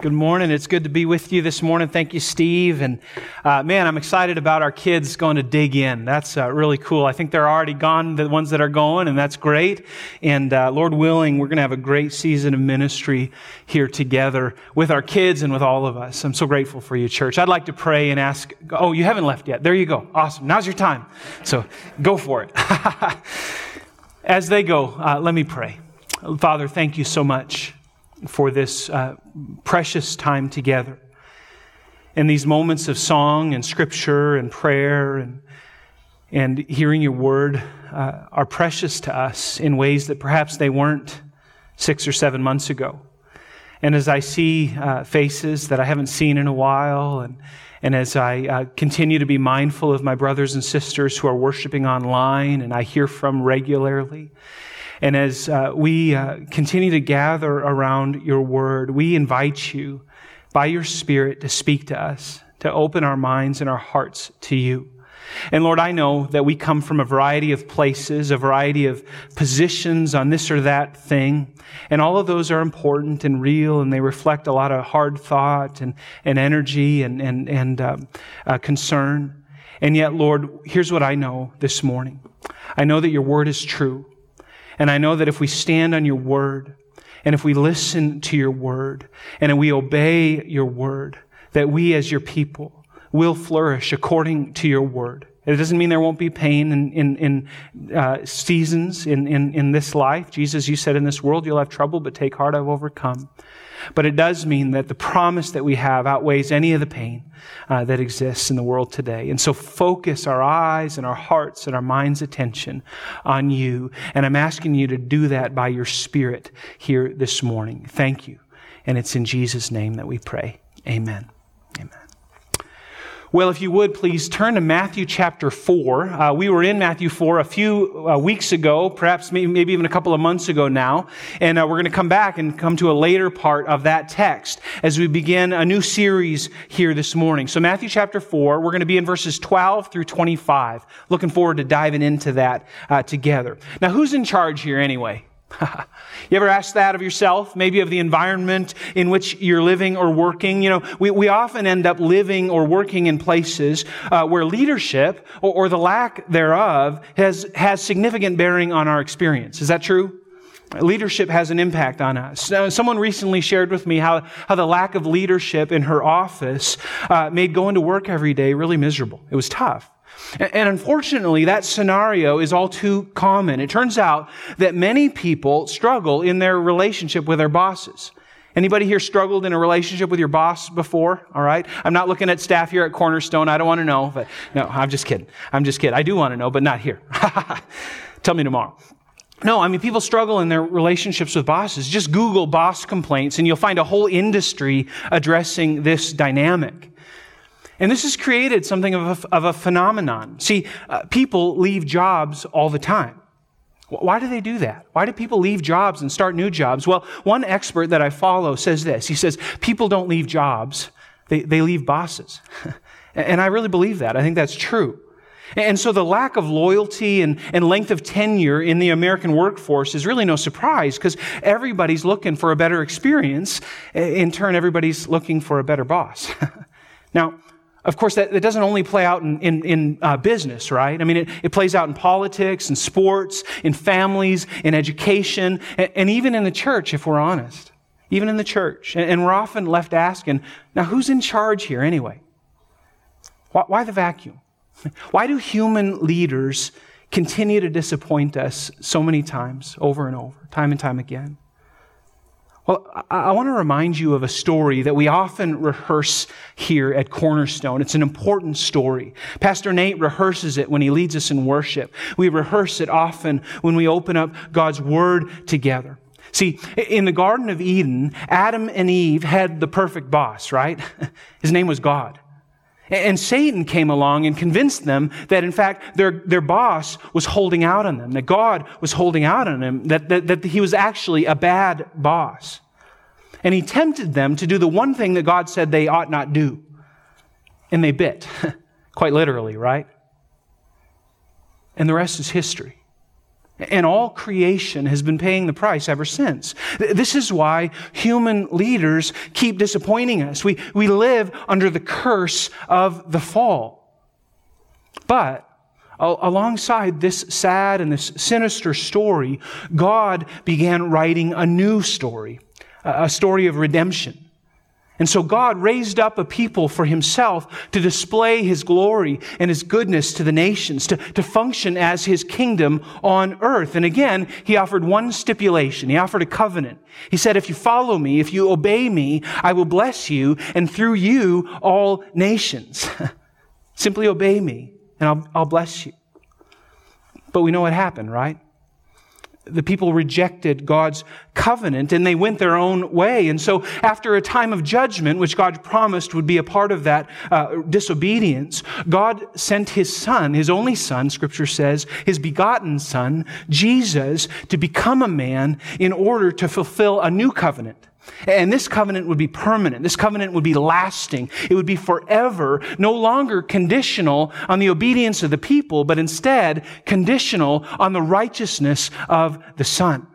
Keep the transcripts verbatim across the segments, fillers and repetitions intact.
Good morning. It's good to be with you this morning. Thank you, Steve. And uh, man, I'm excited about our kids going to dig in. That's uh, really cool. I think they're already gone, the ones that are going, and that's great. And uh, Lord willing, we're going to have a great season of ministry here together with our kids and with all of us. I'm so grateful for you, church. I'd like to pray and ask, oh, you haven't left yet. There you go. Awesome. Now's your time. So go for it. As they go, uh, let me pray. Father, thank you so much for this uh, precious time together. And these moments of song and scripture and prayer and and hearing your word uh, are precious to us in ways that perhaps they weren't six or seven months ago. And as I see uh, faces that I haven't seen in a while, and and as I uh, continue to be mindful of my brothers and sisters who are worshiping online and I hear from regularly, and as uh, we uh, continue to gather around your word, we invite you by your Spirit to speak to us, to open our minds and our hearts to you. And Lord, I know that we come from a variety of places, a variety of positions on this or that thing, and all of those are important and real, and they reflect a lot of hard thought and, and energy and, and, and um, uh, concern. And yet, Lord, here's what I know this morning. I know that your word is true. And I know that if we stand on your word, and if we listen to your word, and we obey your word, that we as your people will flourish according to your word. It doesn't mean there won't be pain in, in, in uh, seasons in, in, in this life. Jesus, you said in this world you'll have trouble, but take heart, I've overcome. But it does mean that the promise that we have outweighs any of the pain uh, that exists in the world today. And so focus our eyes and our hearts and our minds' attention on you. And I'm asking you to do that by your Spirit here this morning. Thank you. And it's in Jesus' name that we pray. Amen. Amen. Well, if you would, please turn to Matthew chapter four. Uh, we were in Matthew four a few uh, weeks ago, perhaps maybe, maybe even a couple of months ago now. And uh, we're going to come back and come to a later part of that text as we begin a new series here this morning. So Matthew chapter four, we're going to be in verses twelve through twenty-five. Looking forward to diving into that uh, together. Now, who's in charge here anyway? You ever ask that of yourself? Maybe of the environment in which you're living or working? You know, we, we often end up living or working in places uh, where leadership or, or the lack thereof has, has significant bearing on our experience. Is that true? Leadership has an impact on us. Now, someone recently shared with me how, how the lack of leadership in her office uh, made going to work every day really miserable. It was tough. And unfortunately, that scenario is all too common. It turns out that many people struggle in their relationship with their bosses. Anybody here struggled in a relationship with your boss before? All right. I'm not looking at staff here at Cornerstone. I don't want to know, but no, I'm just kidding. I'm just kidding. I do want to know, but not here. Tell me tomorrow. No, I mean, people struggle in their relationships with bosses. Just Google boss complaints and you'll find a whole industry addressing this dynamic. And this has created something of a, of a phenomenon. See, uh, people leave jobs all the time. Why do they do that? Why do people leave jobs and start new jobs? Well, one expert that I follow says this. He says, people don't leave jobs, they, they leave bosses. And I really believe that. I think that's true. And so the lack of loyalty and, and length of tenure in the American workforce is really no surprise because everybody's looking for a better experience. In turn, everybody's looking for a better boss. Now, of course, that, that doesn't only play out in, in, in uh, business, right? I mean, it, it plays out in politics, in sports, in families, in education, and, and even in the church, if we're honest. Even in the church. And, and we're often left asking, now who's in charge here anyway? Why, why the vacuum? Why do human leaders continue to disappoint us so many times, over and over, time and time again? Well, I want to remind you of a story that we often rehearse here at Cornerstone. It's an important story. Pastor Nate rehearses it when he leads us in worship. We rehearse it often when we open up God's Word together. See, in the Garden of Eden, Adam and Eve had the perfect boss, right? His name was God. And Satan came along and convinced them that, in fact, their, their boss was holding out on them, that God was holding out on them, that, that, that he was actually a bad boss. And he tempted them to do the one thing that God said they ought not do. And they bit, quite literally, right? And the rest is history. And all creation has been paying the price ever since. This is why human leaders keep disappointing us. We, we live under the curse of the fall. But alongside this sad and this sinister story, God began writing a new story, a story of redemption. And so God raised up a people for himself to display his glory and his goodness to the nations, to, to function as his kingdom on earth. And again, he offered one stipulation. He offered a covenant. He said, if you follow me, if you obey me, I will bless you, and through you, all nations. Simply obey me, and I'll, I'll bless you. But we know what happened, right? The people rejected God's covenant and they went their own way. And so after a time of judgment, which God promised would be a part of that uh, disobedience, God sent his son, his only son, Scripture says, his begotten son, Jesus, to become a man in order to fulfill a new covenant. And this covenant would be permanent. This covenant would be lasting. It would be forever, no longer conditional on the obedience of the people, but instead conditional on the righteousness of the Son.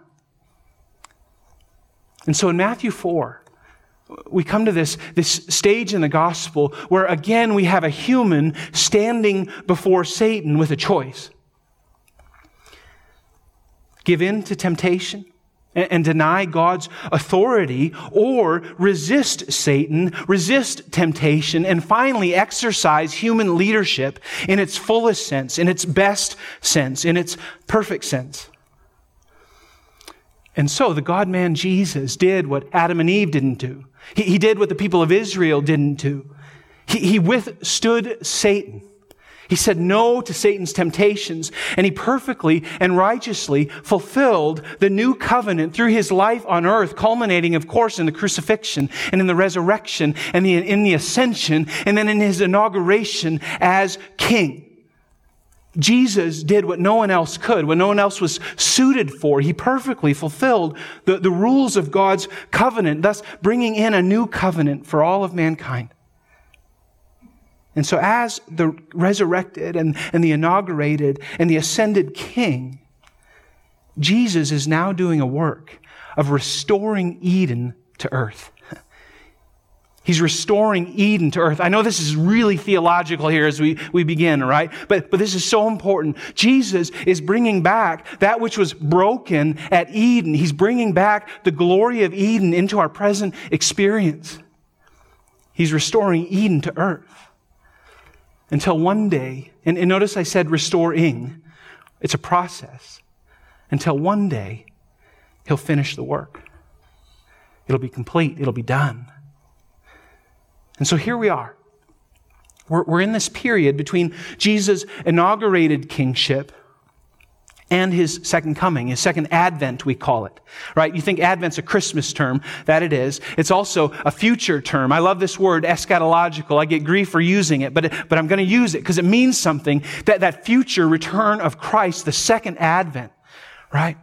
And so in Matthew four, we come to this, this stage in the gospel where again we have a human standing before Satan with a choice. Give in to temptation and deny God's authority, or resist Satan, resist temptation, and finally exercise human leadership in its fullest sense, in its best sense, in its perfect sense. And so the God-man Jesus did what Adam and Eve didn't do. He, he did what the people of Israel didn't do. He, he withstood Satan. He said no to Satan's temptations, and he perfectly and righteously fulfilled the new covenant through his life on earth, culminating, of course, in the crucifixion and in the resurrection and the, in the ascension, and then in his inauguration as king. Jesus did what no one else could, what no one else was suited for. He perfectly fulfilled the, the rules of God's covenant, thus bringing in a new covenant for all of mankind. And so as the resurrected and, and the inaugurated and the ascended King, Jesus is now doing a work of restoring Eden to earth. He's restoring Eden to earth. I know this is really theological here as we, we begin, right? But, but this is so important. Jesus is bringing back that which was broken at Eden. He's bringing back the glory of Eden into our present experience. He's restoring Eden to earth. Until one day, and, and notice I said restoring, it's a process. Until one day, he'll finish the work. It'll be complete. It'll be done. And so here we are. We're, we're in this period between Jesus' inaugurated kingship and his second coming, his second advent, we call it, right? You think Advent's a Christmas term. That it is. It's also a future term. I love this word, eschatological. I get grief for using it, but, but I'm going to use it because it means something, that, that future return of Christ, the second advent, right?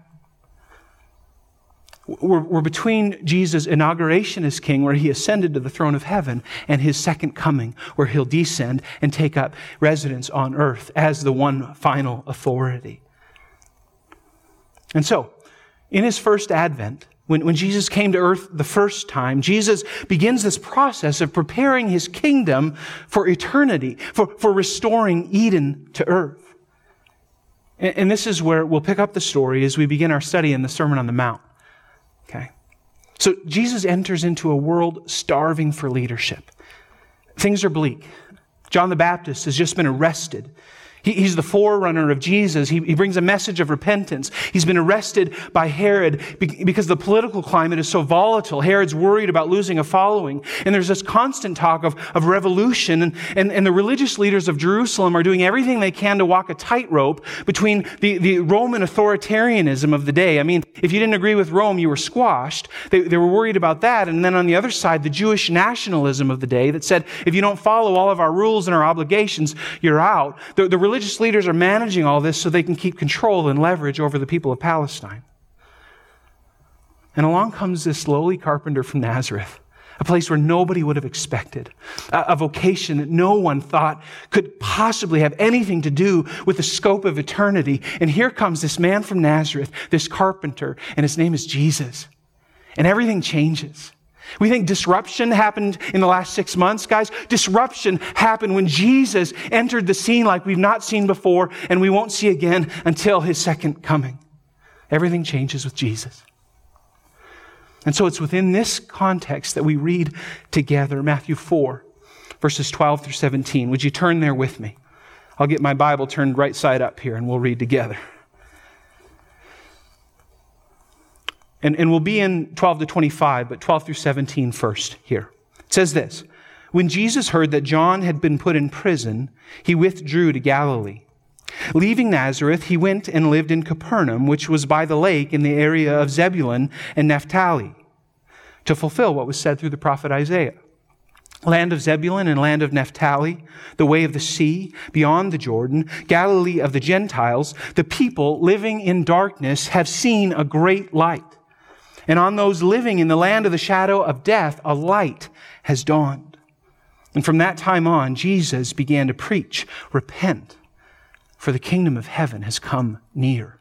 We're, we're between Jesus' inauguration as king, where he ascended to the throne of heaven, and his second coming, where he'll descend and take up residence on earth as the one final authority. And so, in his first advent, when, when Jesus came to earth the first time, Jesus begins this process of preparing his kingdom for eternity, for, for restoring Eden to earth. And, and this is where we'll pick up the story as we begin our study in the Sermon on the Mount. Okay? So Jesus enters into a world starving for leadership. Things are bleak. John the Baptist has just been arrested. He, he's the forerunner of Jesus. He, he brings a message of repentance. He's been arrested by Herod be, because the political climate is so volatile. Herod's worried about losing a following. And there's this constant talk of, of revolution. And, and, and the religious leaders of Jerusalem are doing everything they can to walk a tightrope between the, the Roman authoritarianism of the day. I mean, if you didn't agree with Rome, you were squashed. They, they were worried about that. And then on the other side, the Jewish nationalism of the day that said, if you don't follow all of our rules and our obligations, you're out. The, the religious leaders are managing all this so they can keep control and leverage over the people of Palestine. And along comes this lowly carpenter from Nazareth, a place where nobody would have expected, a, a vocation that no one thought could possibly have anything to do with the scope of eternity. And here comes this man from Nazareth, this carpenter, and his name is Jesus. And everything changes. We think disruption happened in the last six months, guys. Disruption happened when Jesus entered the scene like we've not seen before, and we won't see again until his second coming. Everything changes with Jesus. And so it's within this context that we read together Matthew four, verses twelve through seventeen. Would you turn there with me? I'll get my Bible turned right side up here and we'll read together. And, and we'll be in twelve to twenty-five, but twelve through seventeen first here. It says this: When Jesus heard that John had been put in prison, he withdrew to Galilee. Leaving Nazareth, he went and lived in Capernaum, which was by the lake in the area of Zebulun and Naphtali, to fulfill what was said through the prophet Isaiah. Land of Zebulun and land of Naphtali, the way of the sea, beyond the Jordan, Galilee of the Gentiles, the people living in darkness have seen a great light. And on those living in the land of the shadow of death, a light has dawned. And from that time on, Jesus began to preach, repent, for the kingdom of heaven has come near.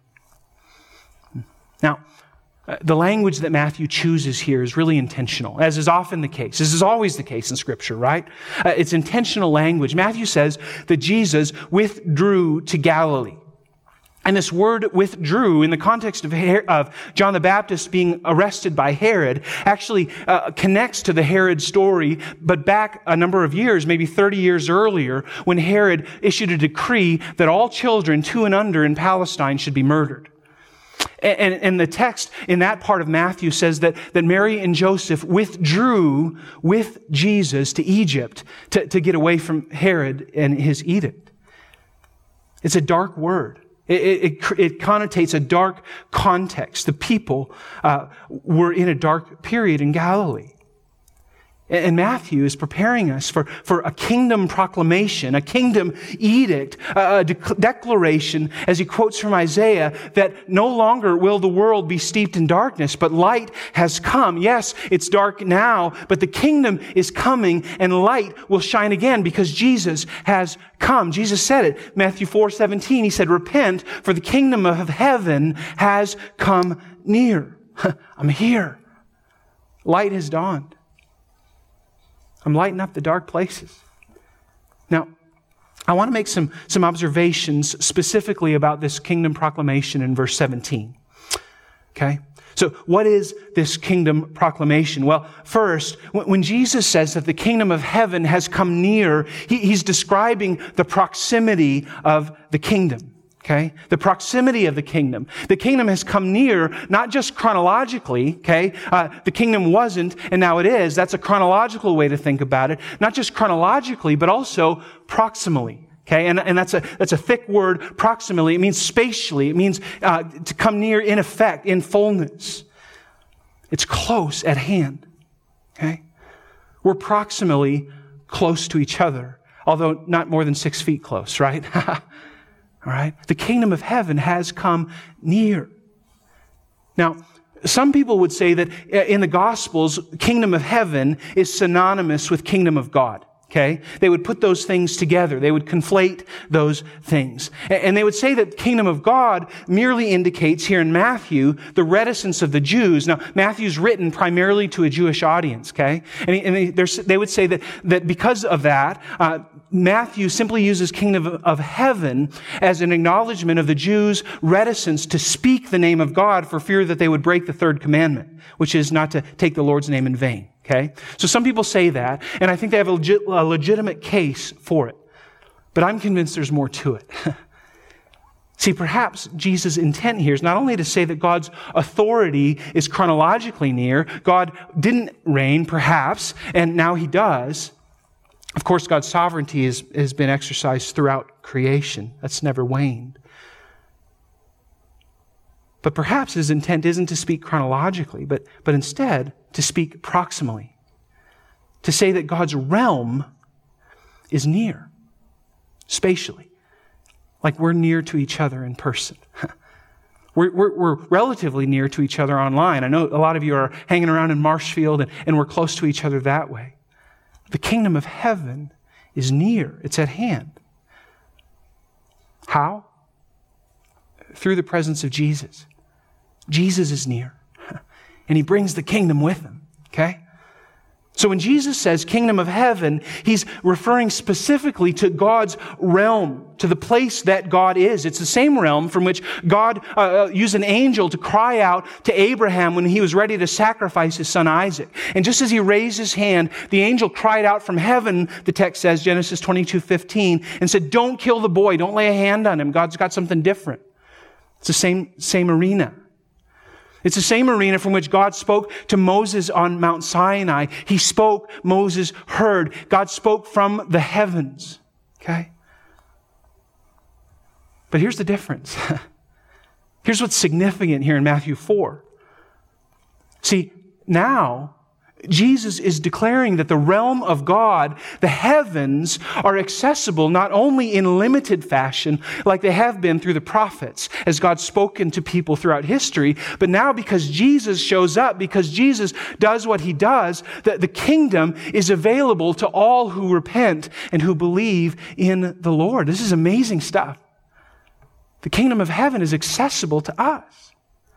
Now, the language that Matthew chooses here is really intentional, as is often the case. This is always the case in Scripture, right? Uh, it's intentional language. Matthew says that Jesus withdrew to Galilee. And this word withdrew in the context of, Her- of John the Baptist being arrested by Herod actually uh, connects to the Herod story, but back a number of years, maybe thirty years earlier, when Herod issued a decree that all children two and under in Palestine should be murdered. And, and, and the text in that part of Matthew says that, that Mary and Joseph withdrew with Jesus to Egypt to, to get away from Herod and his edict. It's a dark word. It, it, it connotates a dark context. The people uh, were in a dark period in Galilee. And Matthew is preparing us for, for a kingdom proclamation, a kingdom edict, a de- declaration, as he quotes from Isaiah, that no longer will the world be steeped in darkness, but light has come. Yes, it's dark now, but the kingdom is coming and light will shine again because Jesus has come. Jesus said it, Matthew four seventeen, he said, repent, for the kingdom of heaven has come near. I'm here. Light has dawned. I'm lighting up the dark places. Now, I want to make some, some observations specifically about this kingdom proclamation in verse seventeen. Okay? So what is this kingdom proclamation? Well, first, when Jesus says that the kingdom of heaven has come near, he, he's describing the proximity of the kingdom. Okay? The proximity of the kingdom. The kingdom has come near, not just chronologically, okay? Uh, the kingdom wasn't, and now it is. That's a chronological way to think about it. Not just chronologically, but also proximally. Okay? And, and that's a, that's a thick word, proximally. It means spatially. It means uh, to come near in effect, in fullness. It's close at hand. Okay? We're proximally close to each other, although not more than six feet close, right? All right? The kingdom of heaven has come near. Now, some people would say that in the Gospels, kingdom of heaven is synonymous with kingdom of God. Okay? They would put those things together. They would conflate those things. And they would say that kingdom of God merely indicates here in Matthew the reticence of the Jews. Now, Matthew's written primarily to a Jewish audience, okay? And, and they, they would say that, that because of that, uh, Matthew simply uses kingdom of, of heaven as an acknowledgement of the Jews' reticence to speak the name of God for fear that they would break the third commandment, which is not to take the Lord's name in vain. Okay? So some people say that, and I think they have a, legit, a legitimate case for it. But I'm convinced there's more to it. See, perhaps Jesus' intent here is not only to say that God's authority is chronologically near, God didn't reign, perhaps, and now he does. Of course, God's sovereignty is, has been exercised throughout creation. That's never waned. But perhaps his intent isn't to speak chronologically, but, but instead to speak proximally. To say that God's realm is near, spatially. Like we're near to each other in person. We're, we're, we're relatively near to each other online. I know a lot of you are hanging around in Marshfield, and, and we're close to each other that way. The kingdom of heaven is near. It's at hand. How? Through the presence of Jesus. Jesus is near, and he brings the kingdom with him, okay? So when Jesus says kingdom of heaven, he's referring specifically to God's realm, to the place that God is. It's the same realm from which God uh, used an angel to cry out to Abraham when he was ready to sacrifice his son Isaac. And just as he raised his hand, the angel cried out from heaven, the text says, Genesis twenty-two fifteen, and said, don't kill the boy, don't lay a hand on him. God's got something different. It's the same, same arena. It's the same arena from which God spoke to Moses on Mount Sinai. He spoke, Moses heard. God spoke from the heavens. Okay? But here's the difference. Here's what's significant here in Matthew four. See, now Jesus is declaring that the realm of God, the heavens, are accessible not only in limited fashion like they have been through the prophets as God's spoken to people throughout history, but now because Jesus shows up, because Jesus does what he does, that the kingdom is available to all who repent and who believe in the Lord. This is amazing stuff. The kingdom of heaven is accessible to us.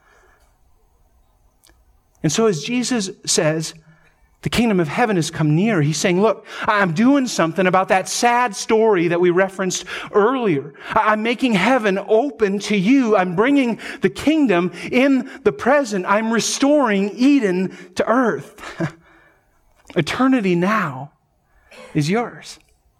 And so as Jesus says, the kingdom of heaven has come near, he's saying, look, I'm doing something about that sad story that we referenced earlier. I'm making heaven open to you. I'm bringing the kingdom in the present. I'm restoring Eden to earth. Eternity now is yours.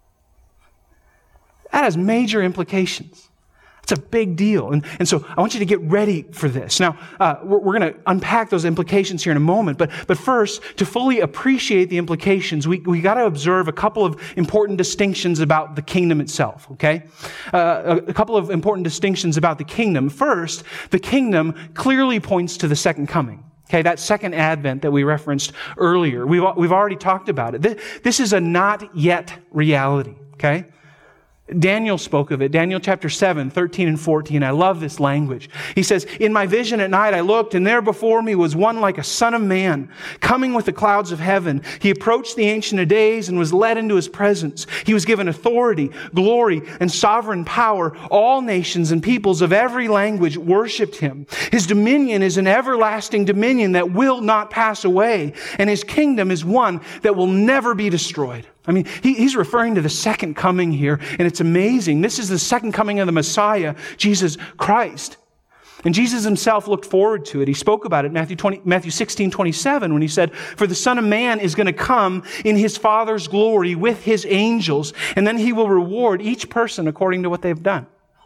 That has major implications. It's a big deal. And, and so I want you to get ready for this. Now, uh, we're, we're going to unpack those implications here in a moment. But, but first, to fully appreciate the implications, we, we got to observe a couple of important distinctions about the kingdom itself, okay? Uh, a, a couple of important distinctions about the kingdom. First, the kingdom clearly points to the second coming. Okay, that second advent that we referenced earlier. We've, we've already talked about it. This, this is a not yet reality, okay? Daniel spoke of it. Daniel chapter seven, thirteen and fourteen. I love this language. He says, in my vision at night I looked, and there before me was one like a son of man, coming with the clouds of heaven. He approached the Ancient of Days and was led into his presence. He was given authority, glory, and sovereign power. All nations and peoples of every language worshipped him. His dominion is an everlasting dominion that will not pass away, and his kingdom is one that will never be destroyed. I mean, he, he's referring to the second coming here, and it's amazing. This is the second coming of the Messiah, Jesus Christ. And Jesus himself looked forward to it. He spoke about it in Matthew, twenty, Matthew sixteen twenty-seven when he said, for the Son of Man is going to come in his Father's glory with his angels, and then he will reward each person according to what they've done.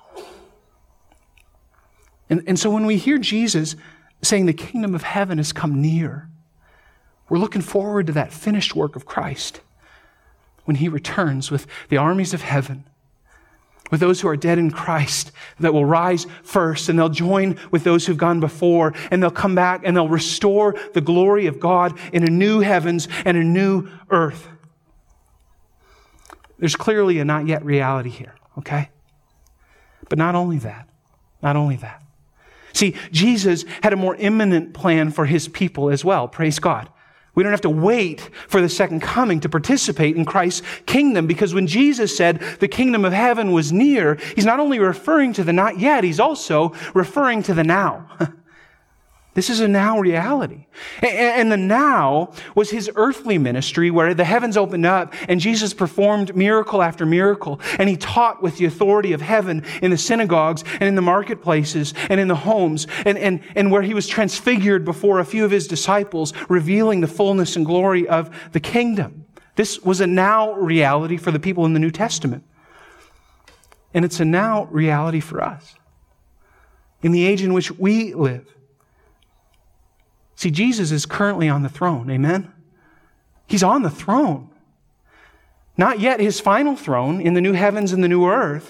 And, and so when we hear Jesus saying the kingdom of heaven has come near, we're looking forward to that finished work of Christ when he returns with the armies of heaven, with those who are dead in Christ that will rise first, and they'll join with those who've gone before, and they'll come back and they'll restore the glory of God in a new heavens and a new earth. There's clearly a not yet reality here, okay? But not only that, not only that. See, Jesus had a more imminent plan for his people as well, praise God. We don't have to wait for the second coming to participate in Christ's kingdom, because when Jesus said the kingdom of heaven was near, he's not only referring to the not yet, he's also referring to the now. This is a now reality. And the now was his earthly ministry where the heavens opened up and Jesus performed miracle after miracle. And he taught with the authority of heaven in the synagogues and in the marketplaces and in the homes, and, and, and where he was transfigured before a few of his disciples, revealing the fullness and glory of the kingdom. This was a now reality for the people in the New Testament. And it's a now reality for us in the age in which we live. See, Jesus is currently on the throne, amen? He's on the throne. Not yet his final throne in the new heavens and the new earth,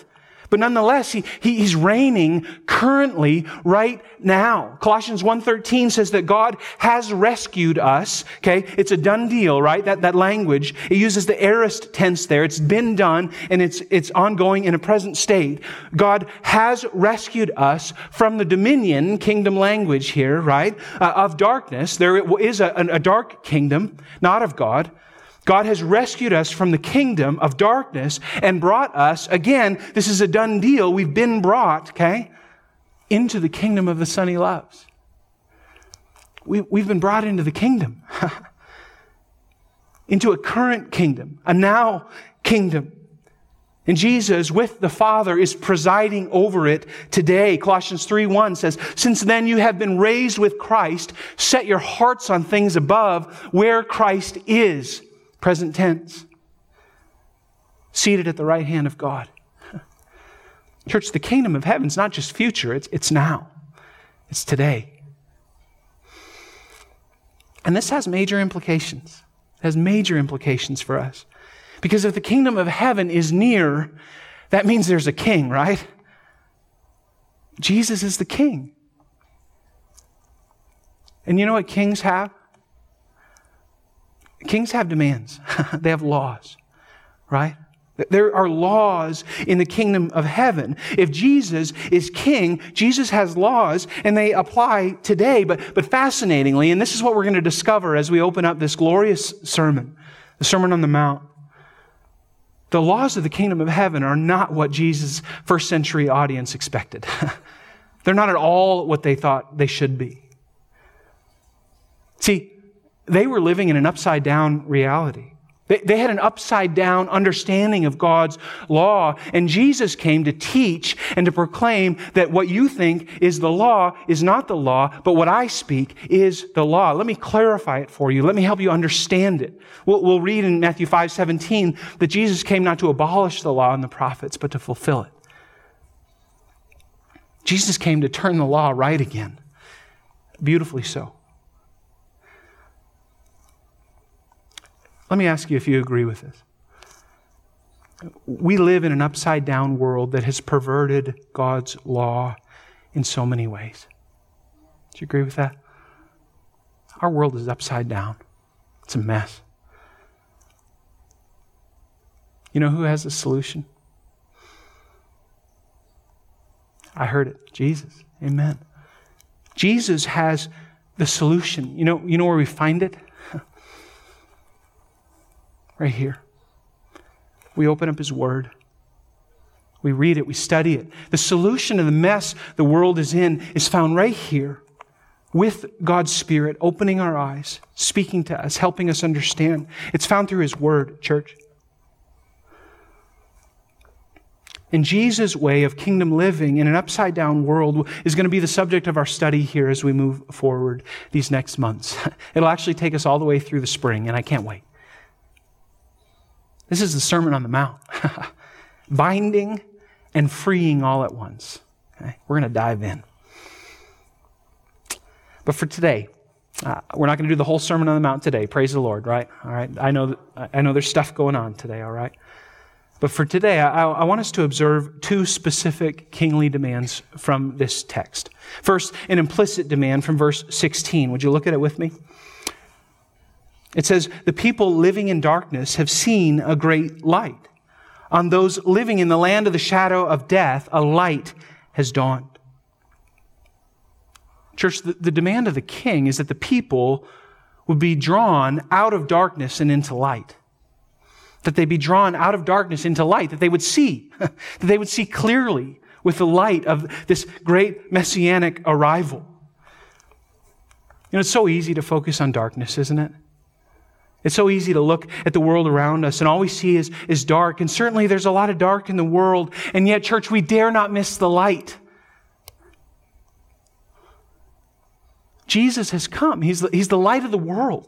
But nonetheless, he, he, he's reigning currently right now. Colossians one thirteen says that God has rescued us. Okay, it's a done deal, right? That, that language, it uses the aorist tense there. It's been done and it's, it's ongoing in a present state. God has rescued us from the dominion, kingdom language here, right, uh, of darkness. There is a, a dark kingdom, not of God. God has rescued us from the kingdom of darkness and brought us, again, this is a done deal. We've been brought, okay, into the kingdom of the Son He loves. We, we've been brought into the kingdom, into a current kingdom, a now kingdom. And Jesus, with the Father, is presiding over it today. Colossians three one says, "Since then you have been raised with Christ, set your hearts on things above, where Christ is." Present tense. Seated at the right hand of God. Church, the kingdom of heaven is not just future, it's, it's now. It's today. And this has major implications. It has major implications for us. Because if the kingdom of heaven is near, that means there's a king, right? Jesus is the king. And you know what kings have? Kings have demands. They have laws, right? There are laws in the kingdom of heaven. If Jesus is king, Jesus has laws and they apply today. But, but fascinatingly, and this is what we're going to discover as we open up this glorious sermon, the Sermon on the Mount, the laws of the kingdom of heaven are not what Jesus' first century audience expected. They're not at all what they thought they should be. See, they were living in an upside down reality. They, they had an upside down understanding of God's law. And Jesus came to teach and to proclaim that what you think is the law is not the law, but what I speak is the law. Let me clarify it for you. Let me help you understand it. We'll, we'll read in Matthew five seventeen that Jesus came not to abolish the law and the prophets, but to fulfill it. Jesus came to turn the law right again. Beautifully so. Let me ask you if you agree with this. We live in an upside-down world that has perverted God's law in so many ways. Do you agree with that? Our world is upside down. It's a mess. You know who has the solution? I heard it. Jesus. Amen. Jesus has the solution. You know, you know where we find it? Right here. We open up His Word. We read it. We study it. The solution to the mess the world is in is found right here with God's Spirit opening our eyes, speaking to us, helping us understand. It's found through His Word, church. And Jesus' way of kingdom living in an upside-down world is going to be the subject of our study here as we move forward these next months. It'll actually take us all the way through the spring, and I can't wait. This is the Sermon on the Mount. Binding and freeing all at once. Okay? We're going to dive in. But for today, uh, we're not going to do the whole Sermon on the Mount today. Praise the Lord, right? All right. I know, I know there's stuff going on today, all right? But for today, I, I want us to observe two specific kingly demands from this text. First, an implicit demand from verse sixteen. Would you look at it with me? It says, "The people living in darkness have seen a great light. On those living in the land of the shadow of death, a light has dawned." Church, the, the demand of the king is that the people would be drawn out of darkness and into light. That they be drawn out of darkness into light, that they would see, that they would see clearly with the light of this great messianic arrival. You know, it's so easy to focus on darkness, isn't it? It's so easy to look at the world around us and all we see is, is dark. And certainly there's a lot of dark in the world. And yet, church, we dare not miss the light. Jesus has come. He's the, he's the light of the world.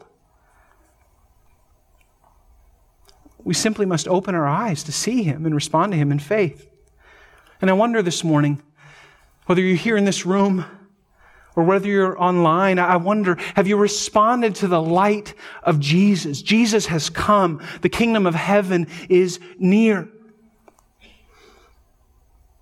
We simply must open our eyes to see Him and respond to Him in faith. And I wonder this morning, whether you're here in this room or whether you're online, I wonder, have you responded to the light of Jesus? Jesus has come. The kingdom of heaven is near.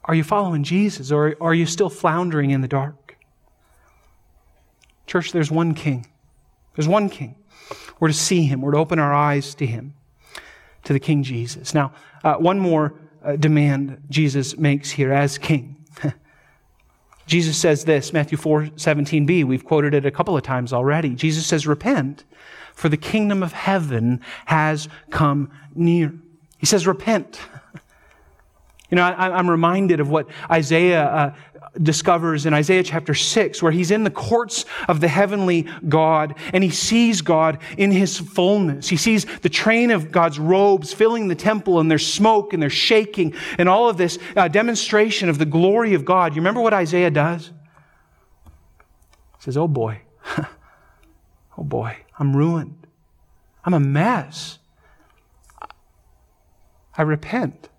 Are you following Jesus, or are you still floundering in the dark? Church, there's one King. There's one King. We're to see Him. We're to open our eyes to Him, to the King Jesus. Now, uh, one more uh, demand Jesus makes here as King. Jesus says this, Matthew four seventeen b. We've quoted it a couple of times already. Jesus says, repent, for the kingdom of heaven has come near. He says, repent. You know, I, I'm reminded of what Isaiah uh, discovers in Isaiah chapter six, where he's in the courts of the heavenly God, and he sees God in His fullness. He sees the train of God's robes filling the temple, and there's smoke, and there's shaking, and all of this uh, demonstration of the glory of God. You remember what Isaiah does? He says, oh boy, oh boy, I'm ruined. I'm a mess. I repent.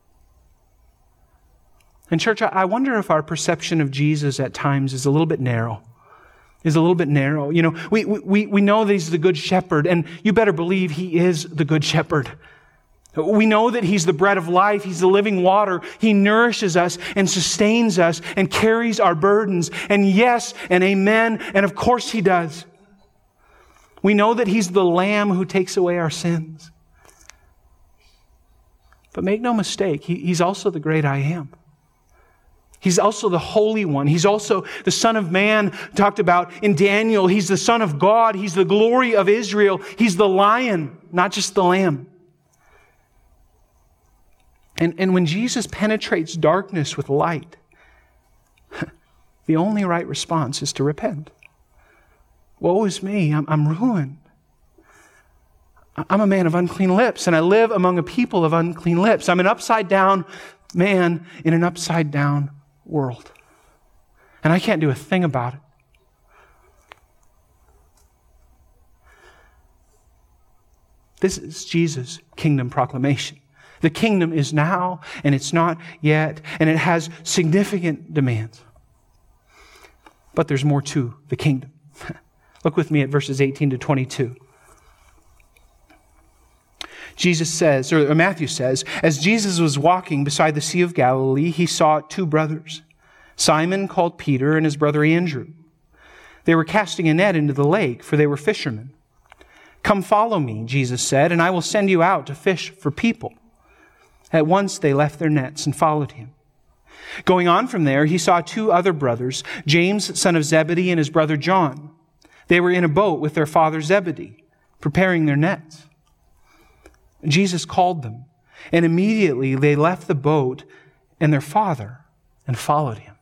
And church, I wonder if our perception of Jesus at times is a little bit narrow. Is a little bit narrow. You know, we, we, we know that He's the Good Shepherd, and you better believe He is the Good Shepherd. We know that He's the bread of life. He's the living water. He nourishes us and sustains us and carries our burdens. And yes, and amen, and of course He does. We know that He's the Lamb who takes away our sins. But make no mistake, he, He's also the great I Am. He's also the Holy One. He's also the Son of Man talked about in Daniel. He's the Son of God. He's the glory of Israel. He's the Lion, not just the Lamb. And, and when Jesus penetrates darkness with light, the only right response is to repent. Woe is me, I'm, I'm ruined. I'm a man of unclean lips, and I live among a people of unclean lips. I'm an upside down man in an upside down world. And I can't do a thing about it. This is Jesus' kingdom proclamation. The kingdom is now, and it's not yet, and it has significant demands. But there's more to the kingdom. Look with me at verses eighteen to twenty-two. Jesus says, or Matthew says, as Jesus was walking beside the Sea of Galilee, He saw two brothers, Simon called Peter and his brother Andrew. They were casting a net into the lake, for they were fishermen. Come follow me, Jesus said, and I will send you out to fish for people. At once they left their nets and followed Him. Going on from there, He saw two other brothers, James, son of Zebedee, and his brother John. They were in a boat with their father Zebedee, preparing their nets. Jesus called them, and immediately they left the boat and their father and followed Him.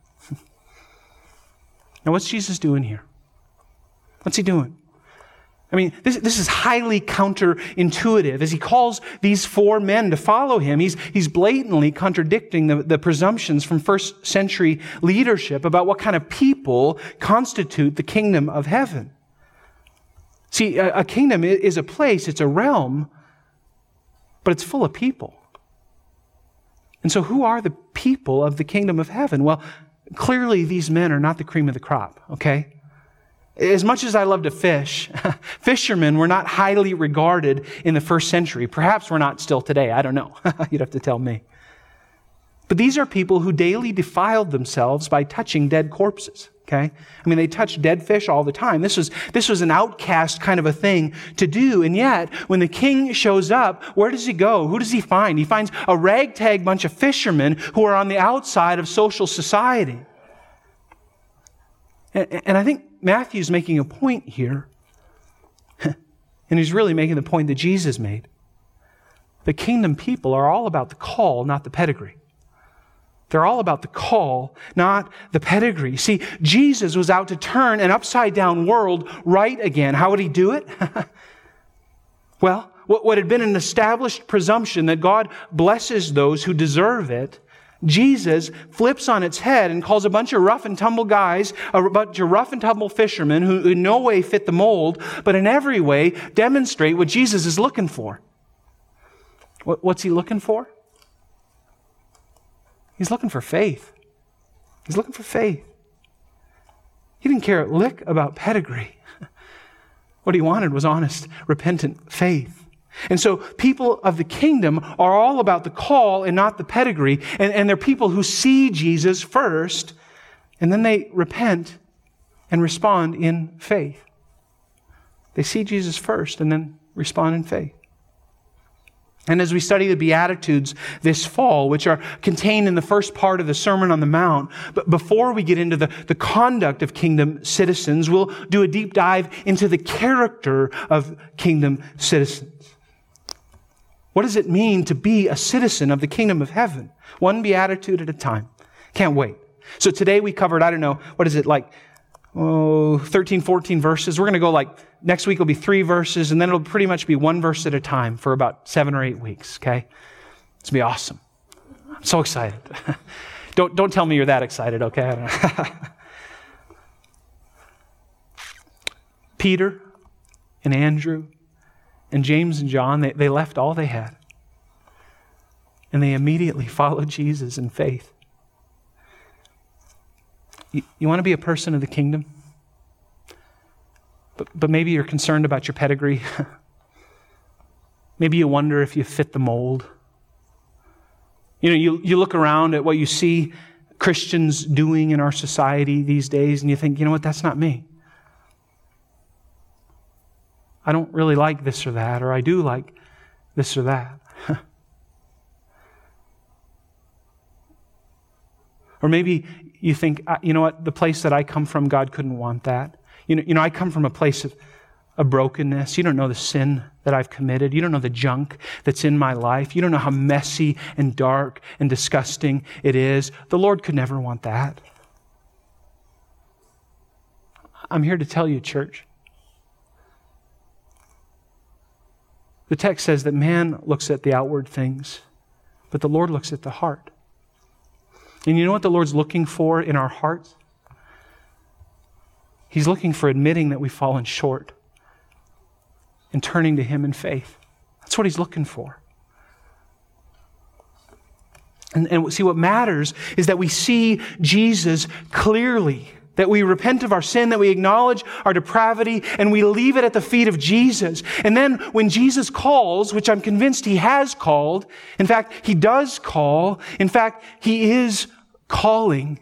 Now, what's Jesus doing here? What's He doing? I mean, this, this is highly counterintuitive. As He calls these four men to follow Him, he's, he's blatantly contradicting the, the presumptions from first century leadership about what kind of people constitute the kingdom of heaven. See, a, a kingdom is a place, it's a realm, but it's full of people. And so who are the people of the kingdom of heaven? Well, clearly these men are not the cream of the crop, okay? As much as I love to fish, fishermen were not highly regarded in the first century. Perhaps we're not still today. I don't know. You'd have to tell me. But these are people who daily defiled themselves by touching dead corpses. Okay? I mean, they touched dead fish all the time. This was, this was an outcast kind of a thing to do. And yet, when the king shows up, where does he go? Who does he find? He finds a ragtag bunch of fishermen who are on the outside of social society. And, and I think Matthew's making a point here. And he's really making the point that Jesus made. The kingdom people are all about the call, not the pedigree. They're all about the call, not the pedigree. See, Jesus was out to turn an upside-down world right again. How would He do it? Well, what had been an established presumption that God blesses those who deserve it, Jesus flips on its head and calls a bunch of rough and tumble guys, a bunch of rough and tumble fishermen who in no way fit the mold, but in every way demonstrate what Jesus is looking for. What's He looking for? He's looking for faith. He's looking for faith. He didn't care a lick about pedigree. What He wanted was honest, repentant faith. And so people of the kingdom are all about the call and not the pedigree. And, and they're people who see Jesus first, and then they repent and respond in faith. They see Jesus first and then respond in faith. And as we study the Beatitudes this fall, which are contained in the first part of the Sermon on the Mount, but before we get into the, the conduct of kingdom citizens, we'll do a deep dive into the character of kingdom citizens. What does it mean to be a citizen of the kingdom of heaven? One beatitude at a time. Can't wait. So today we covered, I don't know, what is it, like oh, thirteen, fourteen verses. We're going to go like, next week will be three verses, and then it'll pretty much be one verse at a time for about seven or eight weeks, okay? It's going to be awesome. I'm so excited. don't, don't tell me you're that excited, okay? I don't know. Peter and Andrew and James and John, they, they left all they had. And they immediately followed Jesus in faith. You, you want to be a person of the kingdom? But, but maybe you're concerned about your pedigree. Maybe you wonder if you fit the mold. You know, you, you look around at what you see Christians doing in our society these days, and you think, you know what, that's not me. I don't really like this or that, or I do like this or that. Or maybe you think, you know what, the place that I come from, God couldn't want that. You know, you know, I come from a place of, of brokenness. You don't know the sin that I've committed. You don't know the junk that's in my life. You don't know how messy and dark and disgusting it is. The Lord could never want that. I'm here to tell you, church. The text says that man looks at the outward things, but the Lord looks at the heart. And you know what the Lord's looking for in our hearts? He's looking for admitting that we've fallen short and turning to Him in faith. That's what He's looking for. And, and see, what matters is that we see Jesus clearly, that we repent of our sin, that we acknowledge our depravity, and we leave it at the feet of Jesus. And then when Jesus calls, which I'm convinced He has called, in fact, He does call, in fact, He is calling.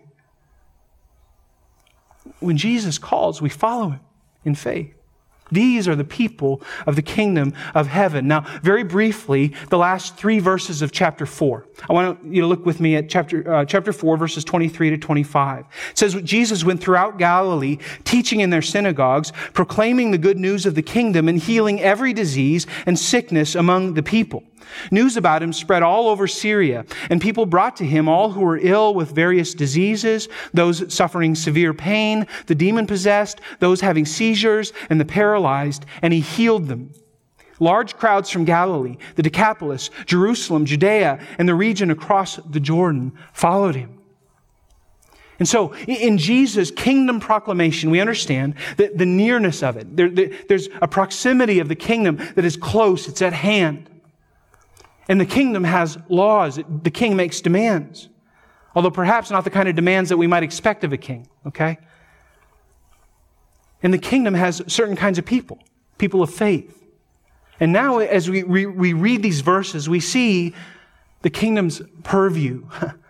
When Jesus calls, we follow Him in faith. These are the people of the kingdom of heaven. Now, very briefly, the last three verses of chapter four. I want you to look with me at chapter uh, chapter four, verses twenty-three to twenty-five. It says, Jesus went throughout Galilee, teaching in their synagogues, proclaiming the good news of the kingdom and healing every disease and sickness among the people. News about Him spread all over Syria, and people brought to Him all who were ill with various diseases, those suffering severe pain, the demon-possessed, those having seizures, and the paralyzed, and He healed them. Large crowds from Galilee, the Decapolis, Jerusalem, Judea, and the region across the Jordan followed Him. And so, in Jesus' kingdom proclamation, we understand that the nearness of it. There, there's a proximity of the kingdom that is close, it's at hand. And the kingdom has laws. The king makes demands. Although perhaps not the kind of demands that we might expect of a king, okay? And the kingdom has certain kinds of people, people of faith. And now as we, we, we read these verses, we see the kingdom's purview,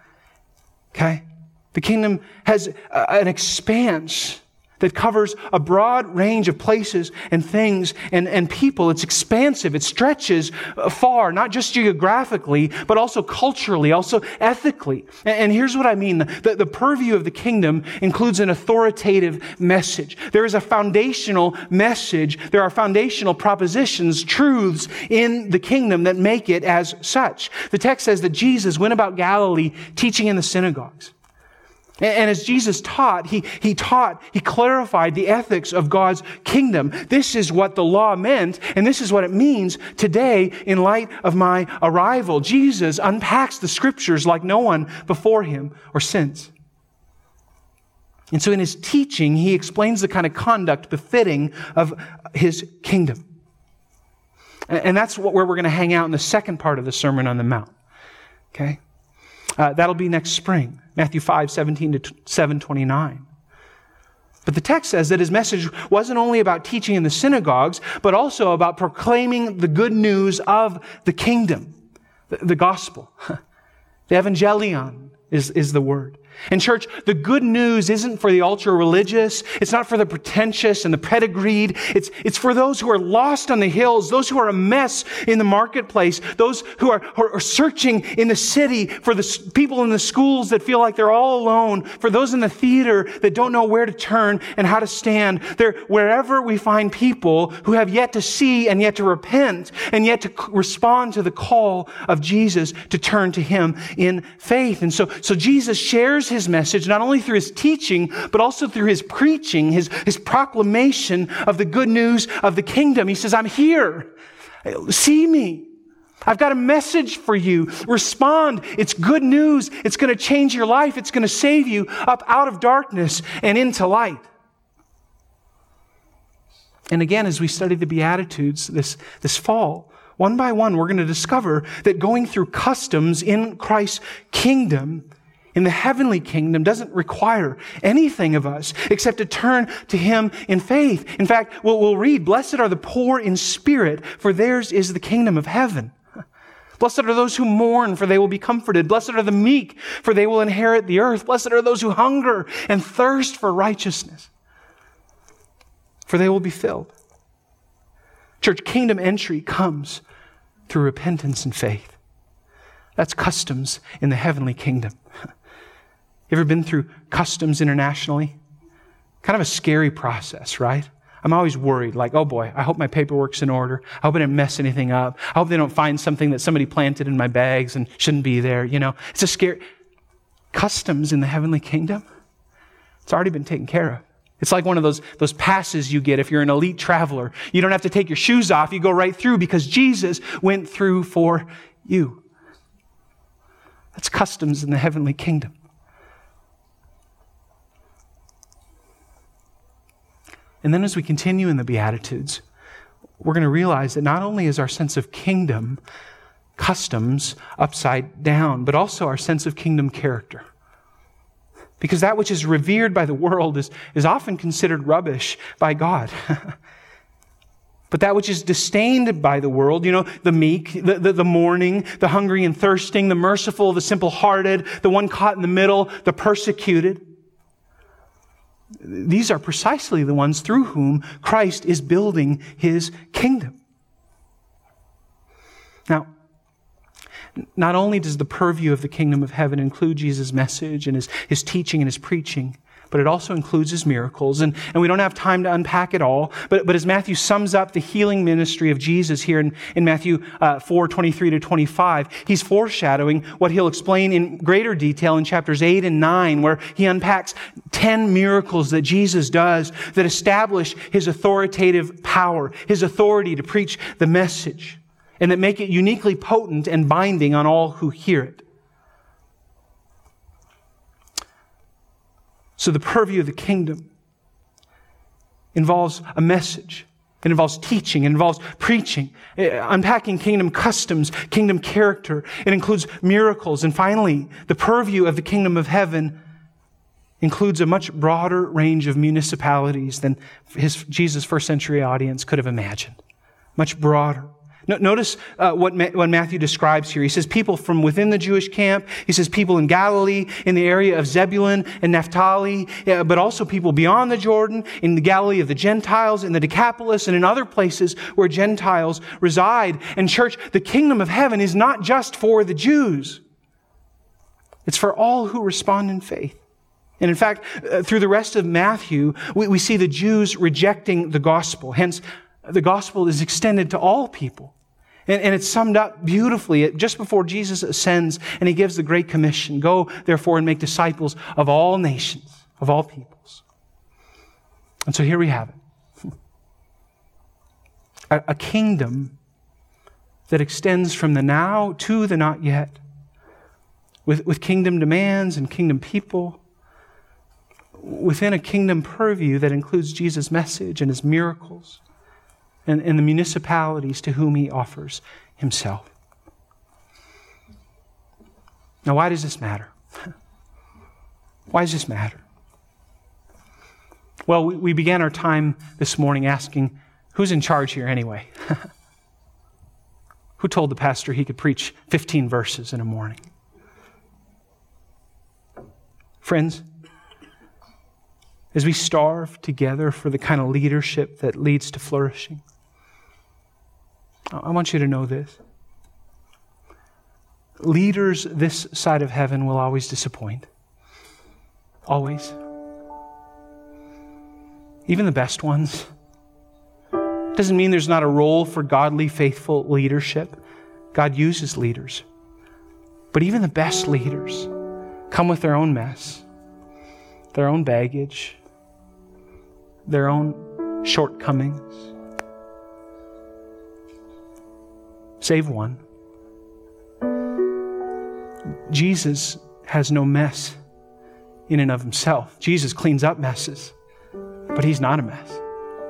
okay? The kingdom has a, an expanse that covers a broad range of places and things and, and people. It's expansive. It stretches far, not just geographically, but also culturally, also ethically. And, and here's what I mean. The, the purview of the kingdom includes an authoritative message. There is a foundational message. There are foundational propositions, truths in the kingdom that make it as such. The text says that Jesus went about Galilee teaching in the synagogues. And as Jesus taught, he, he taught, he clarified the ethics of God's kingdom. This is what the law meant, and this is what it means today in light of my arrival. Jesus unpacks the scriptures like no one before him or since. And so in his teaching, he explains the kind of conduct befitting of his kingdom. And that's what, where we're going to hang out in the second part of the Sermon on the Mount. Okay? Uh, that'll be next spring. Matthew five, seventeen to seven twenty-nine. But the text says that his message wasn't only about teaching in the synagogues, but also about proclaiming the good news of the kingdom, the, the gospel. The evangelion is, is the word. And church, the good news isn't for the ultra-religious. It's not for the pretentious and the pedigreed. It's, it's for those who are lost on the hills, those who are a mess in the marketplace, those who are, who are searching in the city, for the people in the schools that feel like they're all alone, for those in the theater that don't know where to turn and how to stand. They're, wherever we find people who have yet to see and yet to repent and yet to respond to the call of Jesus to turn to Him in faith. And so, so Jesus shares His message not only through His teaching, but also through His preaching, His, His proclamation of the good news of the kingdom. He says, I'm here. See me. I've got a message for you. Respond. It's good news. It's going to change your life. It's going to save you up out of darkness and into light. And again, as we study the Beatitudes this, this fall, one by one, we're going to discover that going through customs in Christ's kingdom, in the heavenly kingdom, doesn't require anything of us except to turn to Him in faith. In fact, we'll, we'll read, blessed are the poor in spirit, for theirs is the kingdom of heaven. Blessed are those who mourn, for they will be comforted. Blessed are the meek, for they will inherit the earth. Blessed are those who hunger and thirst for righteousness, for they will be filled. Church, kingdom entry comes through repentance and faith. That's customs in the heavenly kingdom. You ever been through customs internationally? Kind of a scary process, right? I'm always worried, like, oh boy, I hope my paperwork's in order. I hope I didn't mess anything up. I hope they don't find something that somebody planted in my bags and shouldn't be there. You know, it's a scary... Customs in the heavenly kingdom, it's already been taken care of. It's like one of those, those passes you get if you're an elite traveler. You don't have to take your shoes off. You go right through because Jesus went through for you. That's customs in the heavenly kingdom. And then as we continue in the Beatitudes, we're going to realize that not only is our sense of kingdom customs upside down, but also our sense of kingdom character. Because that which is revered by the world is, is often considered rubbish by God. But that which is disdained by the world, you know, the meek, the, the, the mourning, the hungry and thirsting, the merciful, the simple-hearted, the one caught in the middle, the persecuted, these are precisely the ones through whom Christ is building His kingdom. Now, not only does the purview of the kingdom of heaven include Jesus' message and his, his teaching and his preaching, but it also includes His miracles. And, and we don't have time to unpack it all, but, but as Matthew sums up the healing ministry of Jesus here in, in Matthew uh, four, twenty-three to twenty-five, he's foreshadowing what He'll explain in greater detail in chapters eight and nine, where He unpacks ten miracles that Jesus does that establish His authoritative power, His authority to preach the message, and that make it uniquely potent and binding on all who hear it. So the purview of the kingdom involves a message. It involves teaching. It involves preaching, unpacking kingdom customs, kingdom character. It includes miracles. And finally, the purview of the kingdom of heaven includes a much broader range of municipalities than his Jesus' first century audience could have imagined. Much broader. Notice uh, what, Ma- what Matthew describes here. He says people from within the Jewish camp. He says people in Galilee, in the area of Zebulun and Naphtali, uh, but also people beyond the Jordan, in the Galilee of the Gentiles, in the Decapolis, and in other places where Gentiles reside. And church, the kingdom of heaven is not just for the Jews. It's for all who respond in faith. And in fact, uh, through the rest of Matthew, we, we see the Jews rejecting the gospel. Hence, the gospel is extended to all people. And, and it's summed up beautifully just before Jesus ascends and He gives the Great Commission. Go, therefore, and make disciples of all nations, of all peoples. And so here we have it. A, a kingdom that extends from the now to the not yet, with, with kingdom demands and kingdom people, within a kingdom purview that includes Jesus' message and His miracles, and, and the municipalities to whom He offers Himself. Now, why does this matter? Why does this matter? Well, we, we began our time this morning asking, who's in charge here anyway? Who told the pastor he could preach fifteen verses in a morning? Friends, as we starve together for the kind of leadership that leads to flourishing, I want you to know this. Leaders this side of heaven will always disappoint. Always. Even the best ones. Doesn't mean there's not a role for godly, faithful leadership. God uses leaders. But even the best leaders come with their own mess, their own baggage, their own shortcomings. Save one. Jesus has no mess in and of himself. Jesus cleans up messes, but he's not a mess.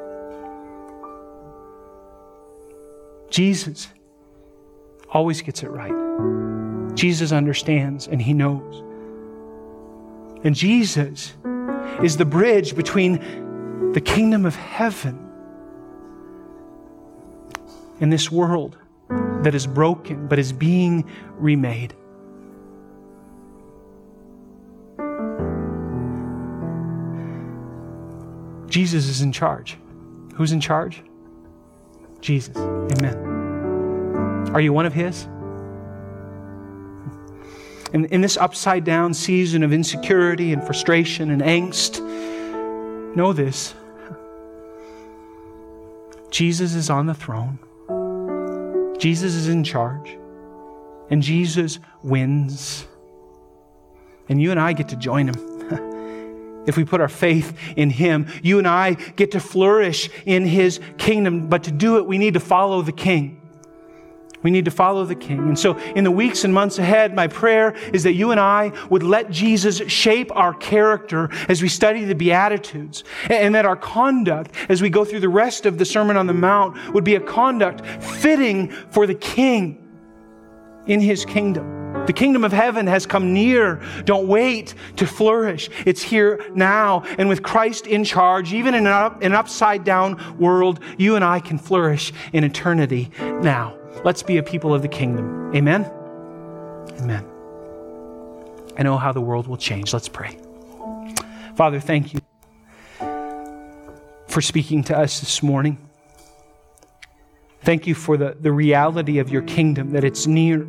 Jesus always gets it right. Jesus understands and he knows. And Jesus is the bridge between the kingdom of heaven and this world that is broken but is being remade. Jesus is in charge. Who's in charge? Jesus. Amen. Are you one of his? In, in this upside down season of insecurity and frustration and angst, know this. Jesus is on the throne. Jesus is in charge. And Jesus wins. And you and I get to join him. If we put our faith in him, you and I get to flourish in his kingdom. But to do it, we need to follow the King. We need to follow the King. And so in the weeks and months ahead, my prayer is that you and I would let Jesus shape our character as we study the Beatitudes. And that our conduct, as we go through the rest of the Sermon on the Mount, would be a conduct fitting for the King in his kingdom. The kingdom of heaven has come near. Don't wait to flourish. It's here now. And with Christ in charge, even in an, up, an upside down world, you and I can flourish in eternity now. Let's be a people of the kingdom. Amen? Amen. I know how the world will change. Let's pray. Father, thank you for speaking to us this morning. Thank you for the, the reality of your kingdom, that it's near.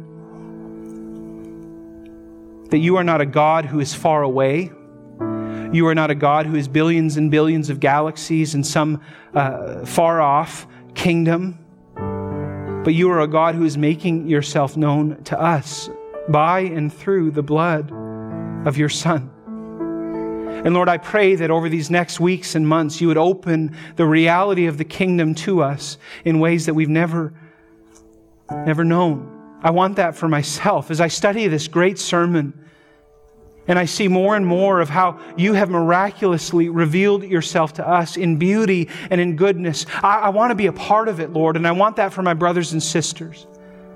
That you are not a God who is far away. You are not a God who is billions and billions of galaxies in some uh, far off kingdom. But you are a God who is making yourself known to us by and through the blood of your Son. And Lord, I pray that over these next weeks and months, you would open the reality of the kingdom to us in ways that we've never, never known. I want that for myself. As I study this great sermon, and I see more and more of how you have miraculously revealed yourself to us in beauty and in goodness. I, I want to be a part of it, Lord, and I want that for my brothers and sisters.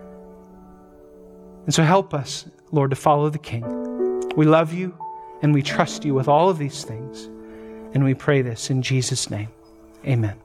And so help us, Lord, to follow the King. We love you and we trust you with all of these things. And we pray this in Jesus' name. Amen.